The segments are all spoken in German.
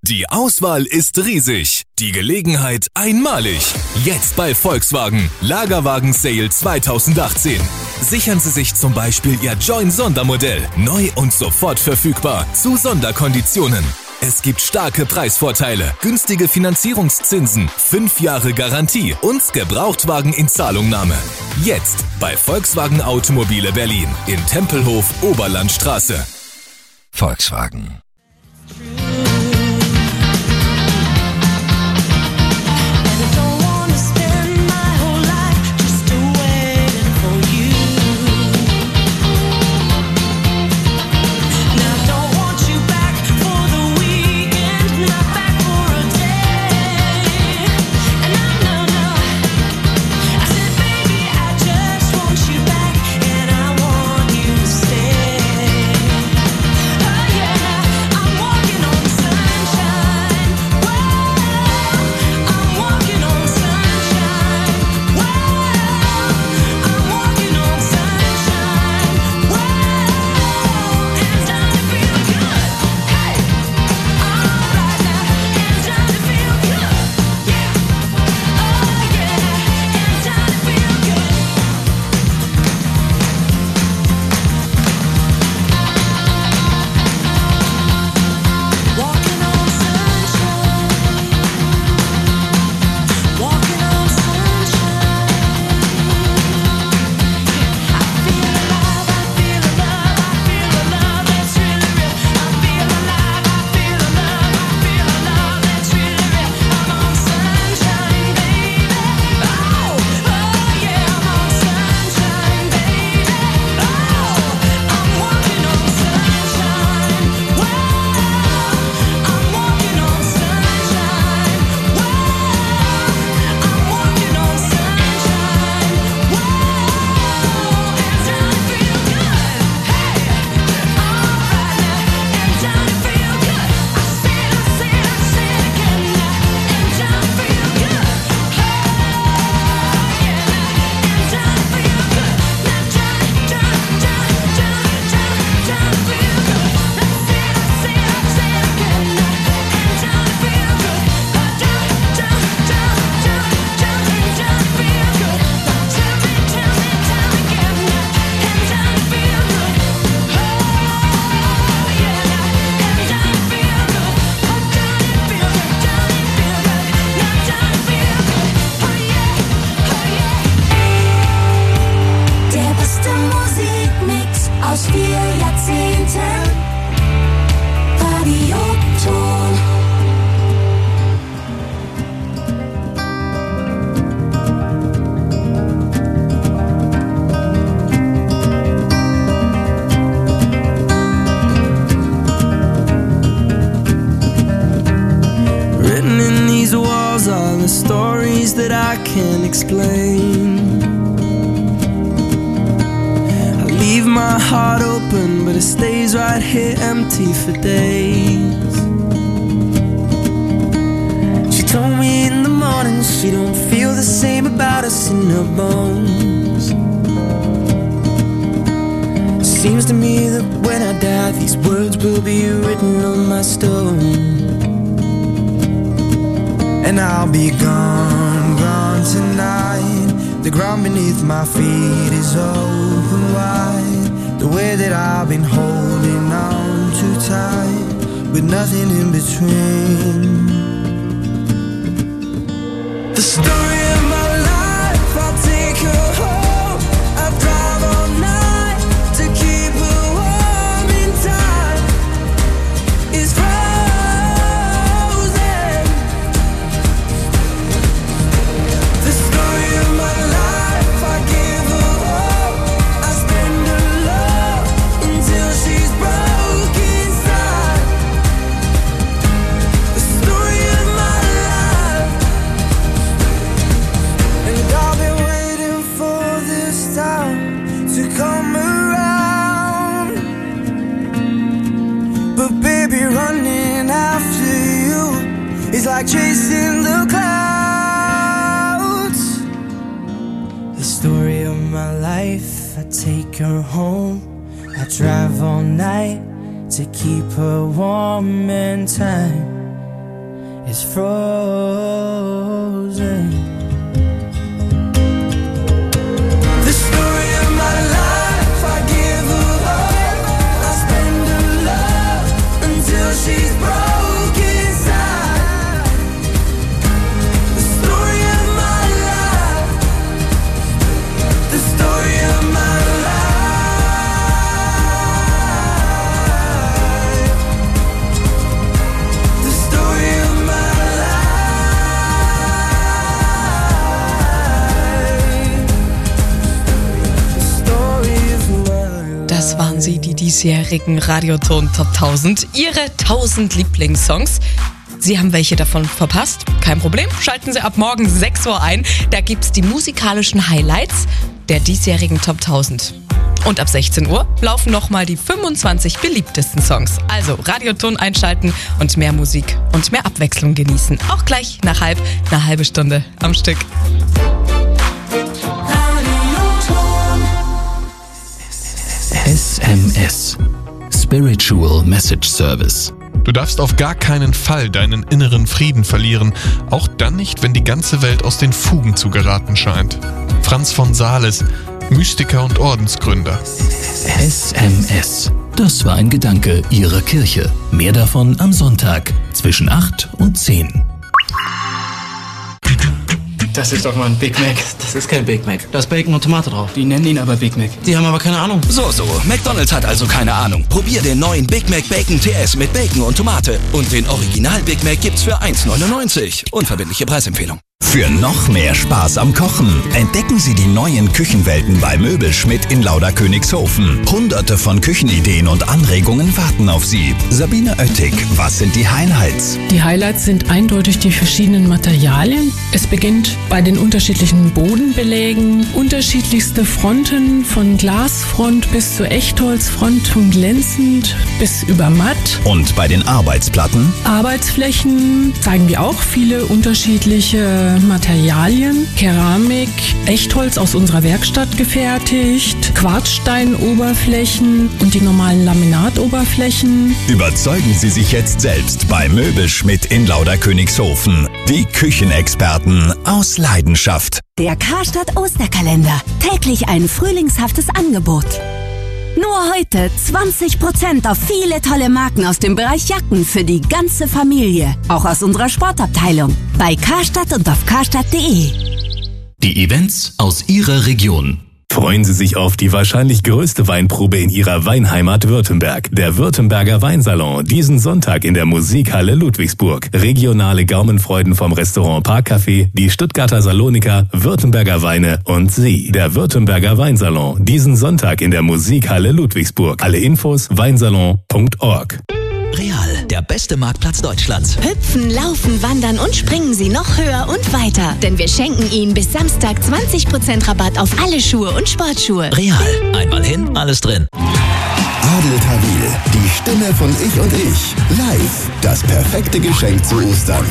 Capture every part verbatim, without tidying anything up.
Die Auswahl ist riesig, die Gelegenheit einmalig. Jetzt bei Volkswagen, Lagerwagen Sale zwanzig achtzehn. Sichern Sie sich zum Beispiel Ihr Join Sondermodell, neu und sofort verfügbar, zu Sonderkonditionen. Es gibt starke Preisvorteile, günstige Finanzierungszinsen, fünf Jahre Garantie und Gebrauchtwagen in Zahlungnahme. Jetzt bei Volkswagen Automobile Berlin in Tempelhof Oberlandstraße. Volkswagen. That I can't explain. I leave my heart open, but it stays right here empty for days. She told me in the morning she don't feel the same about us in her bones. Seems to me that when I die, these words will be written on my stone. And I'll be gone, gone tonight. The ground beneath my feet is open wide. The way that I've been holding on too tight, with nothing in between. The story of my life, I'll take her home. I'll drive all night to keep her warm in time. It's like chasing the clouds. The story of my life, I take her home. I drive all night to keep her warm in time. is frozen. The story of my life, I give her all, I spend her love until she's broken inside. The story of my life, the story of my life. Das waren sie, die diesjährigen Radioton Top tausend. Ihre tausend Lieblingssongs. Sie haben welche davon verpasst? Kein Problem, schalten Sie ab morgen sechs Uhr ein. Da gibt's die musikalischen Highlights der diesjährigen Top tausend. Und ab sechzehn Uhr laufen nochmal die fünfundzwanzig beliebtesten Songs. Also Radioton einschalten und mehr Musik und mehr Abwechslung genießen. Auch gleich nach halb, eine halbe Stunde am Stück. S M S Spiritual Message Service. Du darfst auf gar keinen Fall deinen inneren Frieden verlieren, auch dann nicht, wenn die ganze Welt aus den Fugen zu geraten scheint. Franz von Sales, Mystiker und Ordensgründer. S M S. Das war ein Gedanke Ihrer Kirche. Mehr davon am Sonntag zwischen acht und zehn. Das ist doch mal ein Big Mac. Das ist kein Big Mac. Da ist Bacon und Tomate drauf. Die nennen ihn aber Big Mac. Die haben aber keine Ahnung. So, so. McDonald's hat also keine Ahnung. Probier den neuen Big Mac Bacon T S mit Bacon und Tomate. Und den Original Big Mac gibt's für eins neunundneunzig. Unverbindliche Preisempfehlung. Für noch mehr Spaß am Kochen entdecken Sie die neuen Küchenwelten bei Möbelschmidt in Lauderkönigshofen. Hunderte von Küchenideen und Anregungen warten auf Sie. Sabine Oettig, was sind die Highlights? Die Highlights sind eindeutig die verschiedenen Materialien. Es beginnt bei den unterschiedlichen Bodenbelägen, unterschiedlichste Fronten von Glasfront bis zu Echtholzfront, von glänzend bis über matt. Und bei den Arbeitsplatten? Arbeitsflächen zeigen wir auch viele unterschiedliche Materialien, Keramik, Echtholz aus unserer Werkstatt gefertigt, Quarzsteinoberflächen und die normalen Laminatoberflächen. Überzeugen Sie sich jetzt selbst bei Möbelschmidt in Lauderkönigshofen. Die Küchenexperten aus Leidenschaft. Der Karstadt Osterkalender. Täglich ein frühlingshaftes Angebot. Nur heute zwanzig Prozent auf viele tolle Marken aus dem Bereich Jacken für die ganze Familie. Auch aus unserer Sportabteilung. Bei Karstadt und auf karstadt punkt de. Die Events aus Ihrer Region. Freuen Sie sich auf die wahrscheinlich größte Weinprobe in Ihrer Weinheimat Württemberg. Der Württemberger Weinsalon, diesen Sonntag in der Musikhalle Ludwigsburg. Regionale Gaumenfreuden vom Restaurant Parkcafé, die Stuttgarter Salonika, Württemberger Weine und Sie. Der Württemberger Weinsalon, diesen Sonntag in der Musikhalle Ludwigsburg. Alle Infos weinsalon punkt org. Real, der beste Marktplatz Deutschlands. Hüpfen, laufen, wandern und springen Sie noch höher und weiter. Denn wir schenken Ihnen bis Samstag zwanzig Prozent Rabatt auf alle Schuhe und Sportschuhe. Real, einmal hin, alles drin. Adel Tawil, die Stimme von Ich und Ich. Live, das perfekte Geschenk zu Ostern.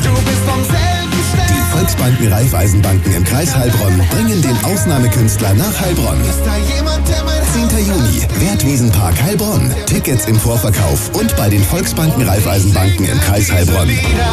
Die Volksbanken Raiffeisenbanken im Kreis Heilbronn bringen den Ausnahmekünstler nach Heilbronn. zehnter Juni, Wertwiesenpark Heilbronn. Tickets im Vorverkauf und bei den Volksbanken Raiffeisenbanken im Kreis Heilbronn.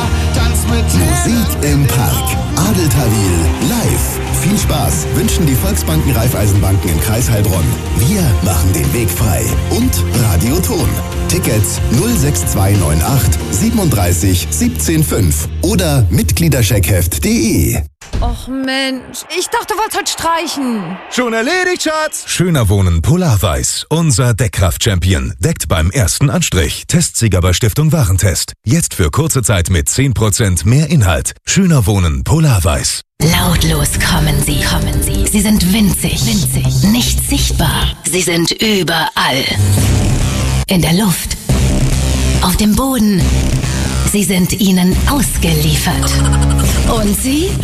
Musik im Park. Adel Tawil, live. Viel Spaß wünschen die Volksbanken Raiffeisenbanken im Kreis Heilbronn. Wir machen den Weg frei. Und Radioton. Tickets null sechs zwei neun acht siebenunddreißig siebzehn fünf oder Mitgliedercheckheft punkt de. Och Mensch, ich dachte, du wolltest heute streichen. Schon erledigt, Schatz. Schöner Wohnen Polarweiß. Unser Deckkraft-Champion. Deckt beim ersten Anstrich. Testsieger bei Stiftung Warentest. Jetzt für kurze Zeit mit zehn Prozent mehr Inhalt. Schöner Wohnen Polarweiß. Lautlos kommen Sie, kommen Sie. Sie sind winzig, winzig, nicht sichtbar. Sie sind überall. In der Luft, auf dem Boden. Sie sind ihnen ausgeliefert. Und Sie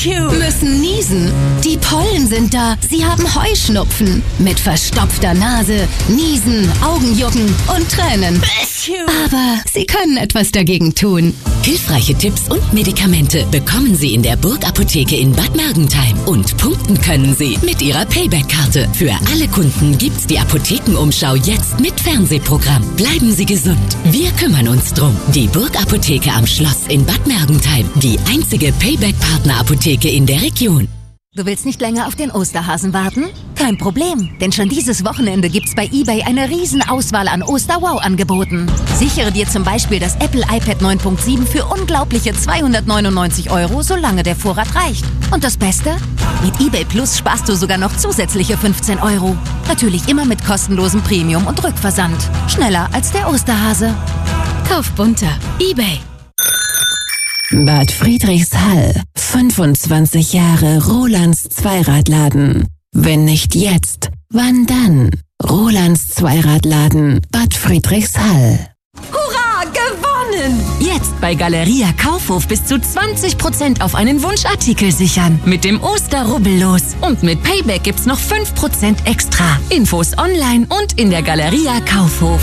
Müssen niesen? Die Pollen sind da. Sie haben Heuschnupfen. Mit verstopfter Nase, Niesen, Augenjucken und Tränen. Aber Sie können etwas dagegen tun. Hilfreiche Tipps und Medikamente bekommen Sie in der Burg-Apotheke in Bad Mergentheim. Und punkten können Sie mit Ihrer Payback-Karte. Für alle Kunden gibt's die Apothekenumschau jetzt mit Fernsehprogramm. Bleiben Sie gesund. Wir kümmern uns drum. Die Burg-Apotheke am Schloss in Bad Mergentheim. Die einzige Payback-Partner-Apotheke in der Region. Du willst nicht länger auf den Osterhasen warten? Kein Problem, denn schon dieses Wochenende gibt's bei eBay eine riesen Auswahl an Oster-Wow-Angeboten. Sichere dir zum Beispiel das Apple iPad neun Punkt sieben für unglaubliche zweihundertneunundneunzig Euro, solange der Vorrat reicht. Und das Beste? Mit eBay Plus sparst du sogar noch zusätzliche fünfzehn Euro. Natürlich immer mit kostenlosem Premium- und Rückversand. Schneller als der Osterhase. Kauf bunter. eBay. Bad Friedrichshall. fünfundzwanzig Jahre Rolands Zweiradladen. Wenn nicht jetzt, wann dann? Rolands Zweiradladen, Bad Friedrichshall. Hurra, gewonnen! Jetzt bei Galeria Kaufhof bis zu zwanzig Prozent auf einen Wunschartikel sichern. Mit dem Osterrubbellos. Und mit Payback gibt's noch fünf Prozent extra. Infos online und in der Galeria Kaufhof.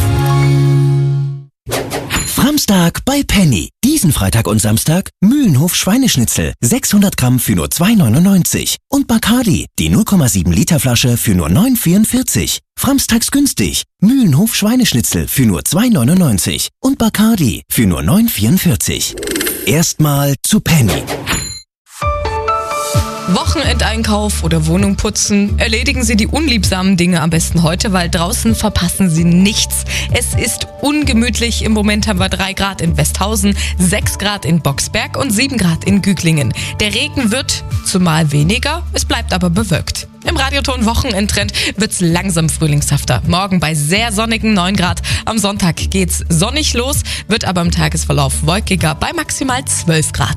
Samstag bei Penny. Diesen Freitag und Samstag Mühlenhof Schweineschnitzel. sechshundert Gramm für nur zwei neunundneunzig. Und Bacardi, die null Komma sieben Liter Flasche für nur neun vierundvierzig. Framstags günstig. Mühlenhof Schweineschnitzel für nur zwei neunundneunzig. Und Bacardi für nur neun vierundvierzig. Erstmal zu Penny. Wochenendeinkauf oder Wohnung putzen. Erledigen Sie die unliebsamen Dinge am besten heute, weil draußen verpassen Sie nichts. Es ist ungemütlich. Im Moment haben wir drei Grad in Westhausen, sechs Grad in Boxberg und sieben Grad in Güglingen. Der Regen wird zumal weniger, es bleibt aber bewölkt. Im Radioton Wochenendtrend wird's langsam frühlingshafter. Morgen bei sehr sonnigen neun Grad. Am Sonntag geht's sonnig los, wird aber im Tagesverlauf wolkiger bei maximal zwölf Grad.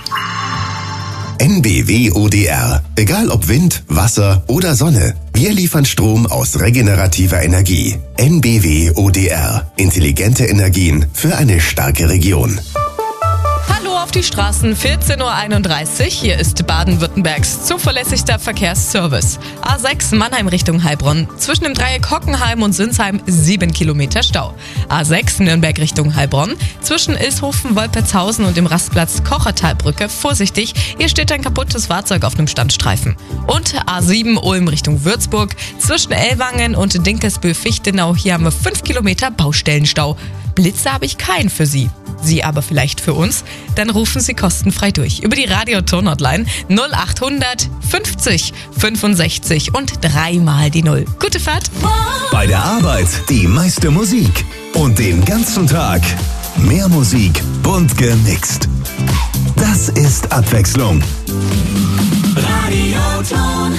N B W O D R. Egal ob Wind, Wasser oder Sonne. Wir liefern Strom aus regenerativer Energie. N B W O D R. Intelligente Energien für eine starke Region. Hallo auf die Straßen, vierzehn Uhr einunddreißig. Hier ist Baden-Württembergs zuverlässigster Verkehrsservice. A sechs Mannheim Richtung Heilbronn. Zwischen dem Dreieck Hockenheim und Sinsheim sieben Kilometer Stau. A sechs Nürnberg Richtung Heilbronn. Zwischen Ilshofen, Wolpertshausen und dem Rastplatz Kochertalbrücke vorsichtig. Hier steht ein kaputtes Fahrzeug auf einem Standstreifen. Und A sieben Ulm Richtung Würzburg. Zwischen Ellwangen und Dinkelsbühl-Fichtenau. Hier haben wir fünf Kilometer Baustellenstau. Blitze habe ich keinen für Sie. Sie aber vielleicht für uns? Dann rufen Sie kostenfrei durch über die Radio-Ton-Hotline null achthundert fünfzig fünfundsechzig und dreimal die Null. Gute Fahrt! Bei der Arbeit die meiste Musik und den ganzen Tag mehr Musik, bunt gemixt. Das ist Abwechslung. Radioton.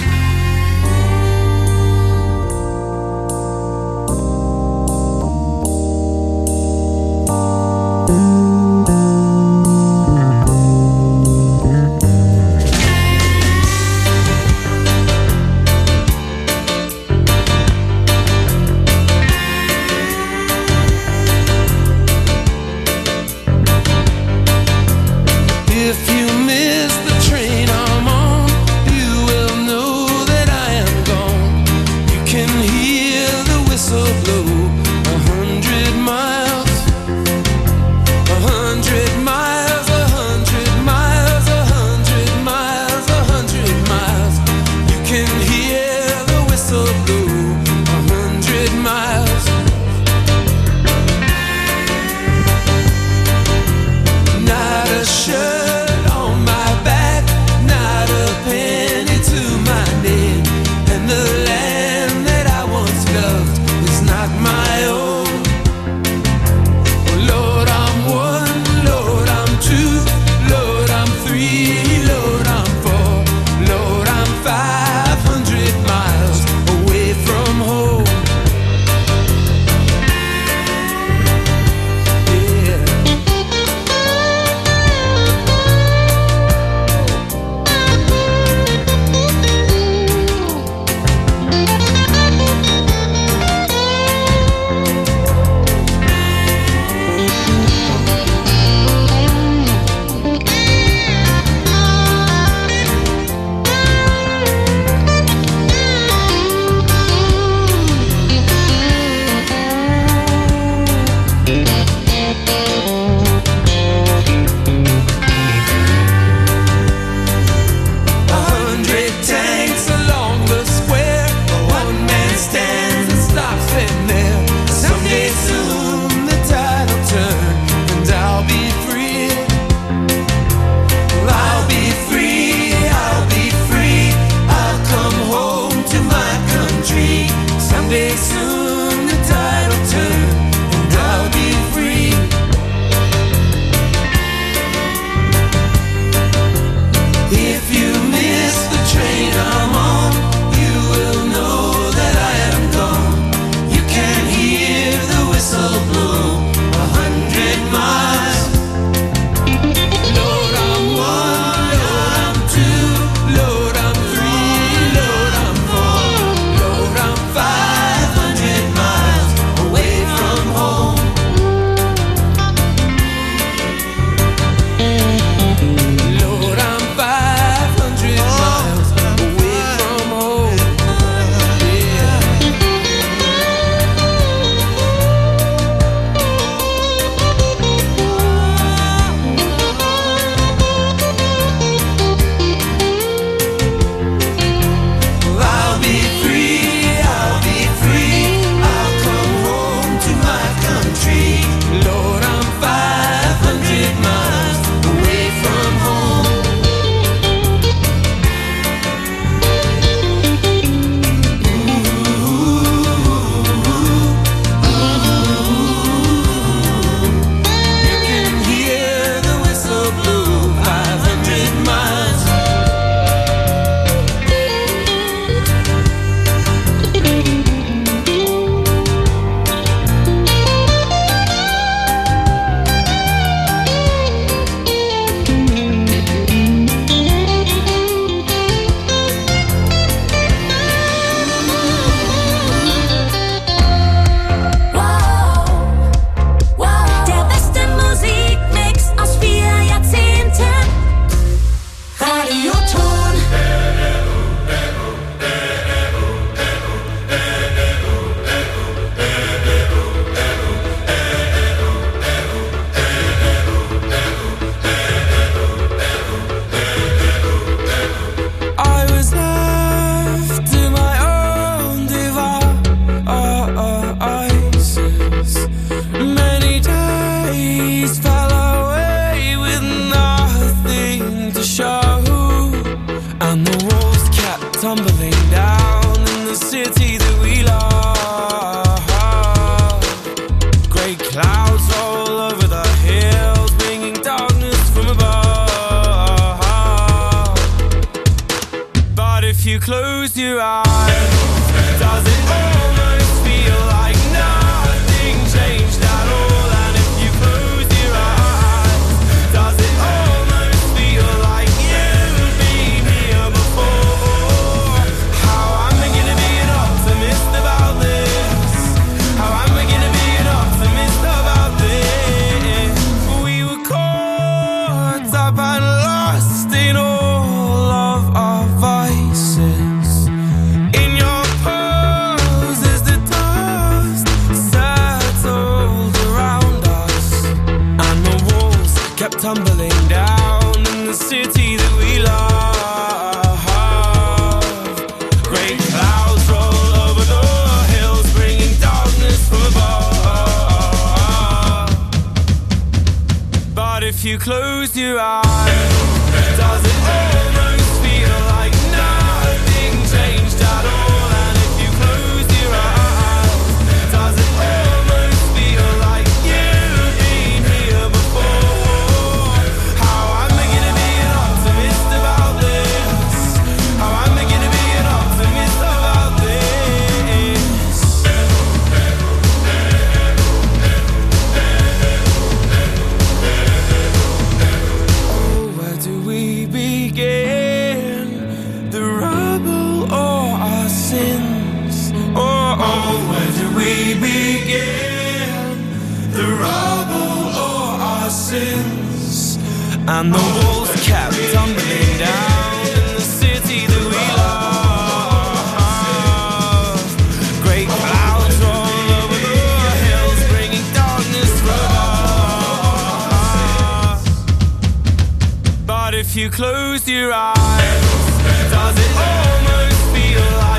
if you close your eyes, does it almost feel like nothing changed at all? And if you close your eyes, does it almost feel like you've been here before? How am I gonna be an optimist about this? How am I gonna be an optimist about this? We were caught up and lost in all of our vices. In your pose as the dust settled around us, and the walls kept tumbling down in the city that we love. Great clouds roll over the hills, bringing darkness from above. But if you close your eyes, does it almost feel like nothing changed at all? And if you close your eyes, does it almost feel like you've been here before? How am I gonna be an optimist about this? How am I gonna be an optimist about this? Oh, where do we begin? The rubble or our sins? Oh, oh, where do we begin? The rubble or our sins? And the walls kept tumbling down in the city that we love. Great clouds roll over the hills, bringing darkness from above. But if you close your eyes, does it almost feel like